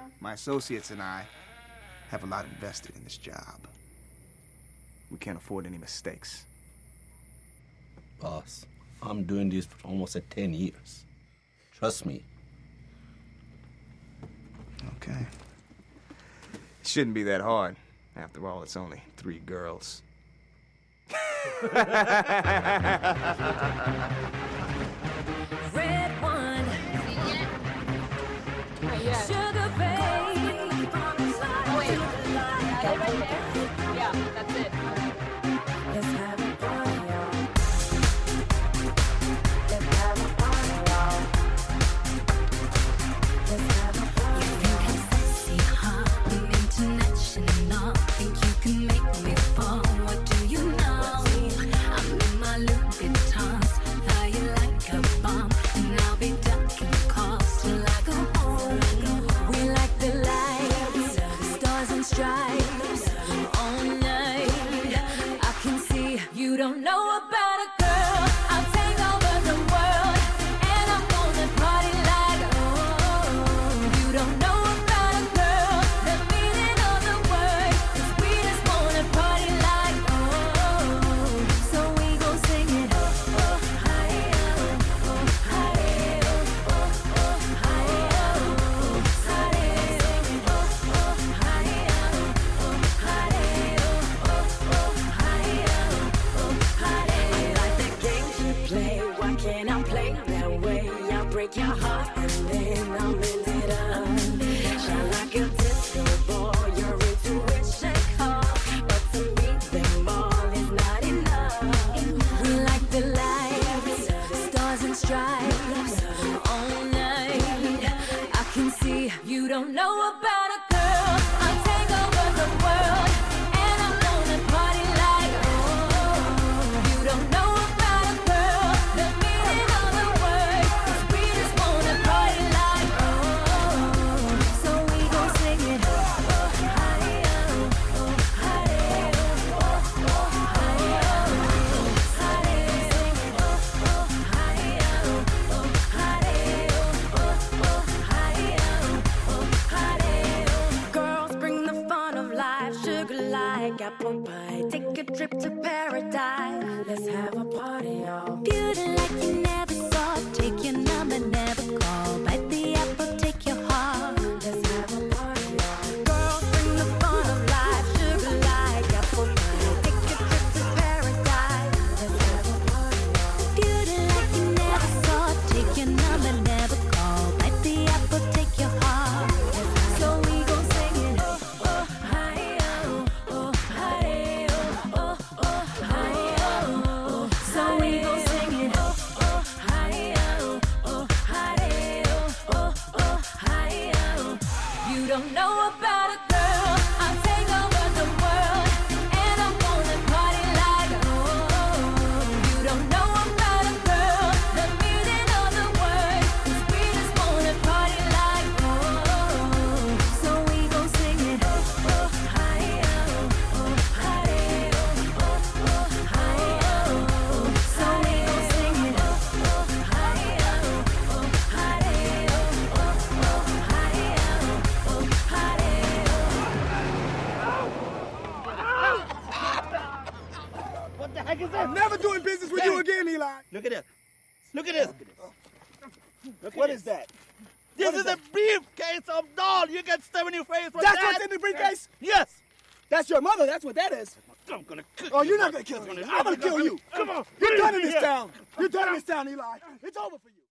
My associates and I have a lot invested in this job. We can't afford any mistakes. Boss, I'm doing this for almost 10 years. Trust me. Okay. It shouldn't be that hard. After all, it's only 3 girls. Red one. Sugar babe. Oh, wait. Got it right there? Yeah, that's it. Let's have a party, y'all. Let's have a party, y'all. Let's have a party. You think I'm sexy, hot and international? Think you can make me fall? What do you know? I'm in my Louis Vuittons, fire like a bomb, and I'll be ducking calls till I go home. We like the lights, stars and stripes, all night. I can see you don't know about a girl. I'll take over the world, and I'm gonna party like you don't know about a girl. The meaning of the word is we just wanna party like so we gon' sing it hi I like the games you play. Why can't I play that way? I'll break your heart and then I'll mend it up. Shine like a disco ball, your intuition call, but to me them all is not enough. We like the lights, stars and stripes, all night. I can see you don't know about a girl. I'll take over the world, and I'm gonna party like you don't know about a girl. The meaning of the word is we just wanna party like so we gon' sing it Girls bring the fun of life, sugar like apple pie. Take a trip to paradise. Let's have a party, y'all. Beauty like you never saw. Take your number, never call. Bite the apple, take your heart. Let's have a party, y'all. Girls bring the fun of life, sugar like apple pie. Take a trip to paradise. Let's have a party, y'all. Beauty like you never saw. Take your number, never call. Bite the apple, take your heart. So we gon' sing it so we gon' sing it you don't know about a girl. I'll take over the world, and I'm gonna party like you don't know about a girl. The meaning of the word is we just wanna party like so we gon' sing it so we gon' sing it What the heck is that? I'm never doing business with you again, Eli. Look at this. Look at this. What is that? This is a briefcase of doll. You get stuff in your face. That's what's in the briefcase? Yes. That's your mother. That's what that is. I'm gonna kill Oh, you. you're not gonna kill me. I'm gonna kill you. Come on. You're done in this Yeah. town. You're done in this town, Eli. It's over for you.